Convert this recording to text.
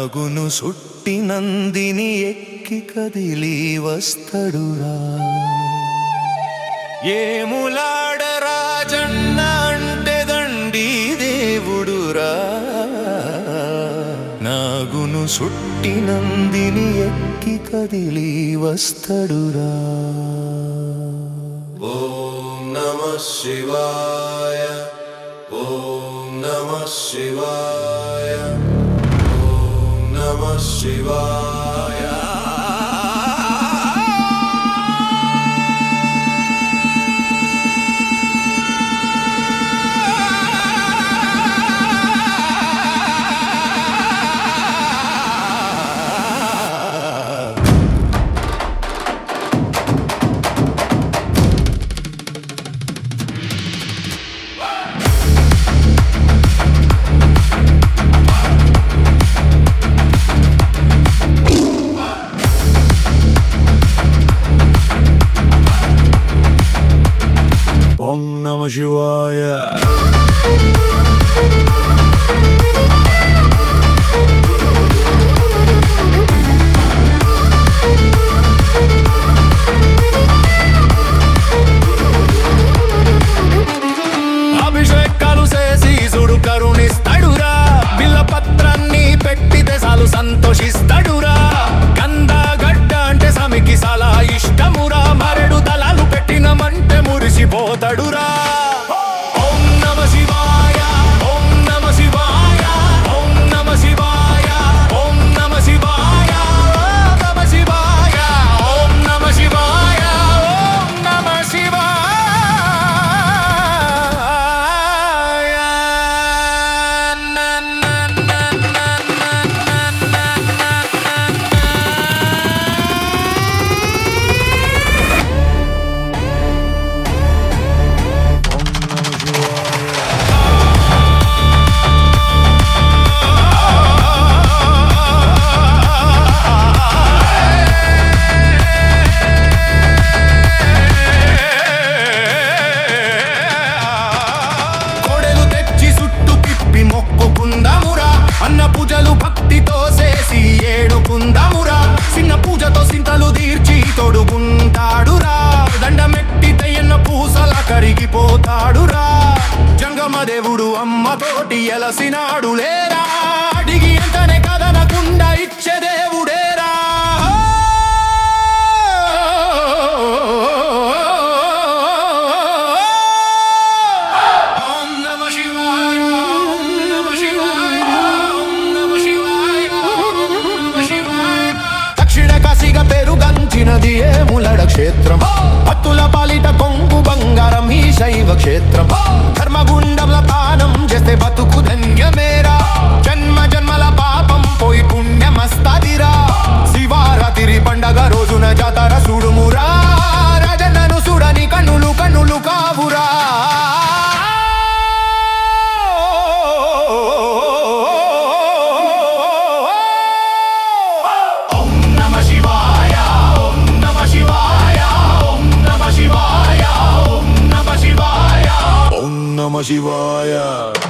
నాగును సుట్టి నందిని ఎక్కి కదిలి వస్తడురా ఏములాడ రాజన్న అంటే దండి దేవుడురా నాగును సుట్టి నందిని ఎక్కి కదిలి వస్తడురా ఓం నమః శివాయ ఓం నమః శివాయ ఓం నమః శివాయ ఓం నమః శివాయ అభిషేకాలు చేసి చూడు కరుణిస్తాడురా బిల్ల పత్రాన్ని పెట్టితే చాలు సంతోషిస్తాడురా కంద గడ్డ అంటే సమికి చాలా ఇష్టమురా మరెడు దళాలు పెట్టినమంటే మురిసిపోతాడురా ఓం నమ శివాయ ఓం నమ శివాయ ఓం నమ శివాయ ఓం నమ శివాయ నమ శివాయ ఓం నమ శివాయ ఓం నమ శివాయ అన్న పూజలు భక్తితో చేసి ఏడుకుందామురా చిన్న పూజతో సింతలు తీర్చి తొడుగుంటాడురా దండమెట్టితే ఎన్న పూసల కరిగిపోతాడురా జంగమ దేవుడు అమ్మతోటి ఎలసినాడు లేరా అడిగి ఎంతనే కదనకుండా ఇచ్చే దేవుడేరా పెరుగంచినది ఏములడ క్షేత్రం భక్తుల పాలిట కొంగు బంగారం ఈ శైవ క్షేత్రం ధర్మగుండంల పానం చేస్తే బతుకు ధన్యమేరా జన్మ జన్మల పాపం పోయి పుణ్యమస్తదిరా శివరాత్రి పండగ రోజున జాతర చూడుమురా రాజన్నను చూడని కన్నులు కన్నులు కావురా నమ శివాయ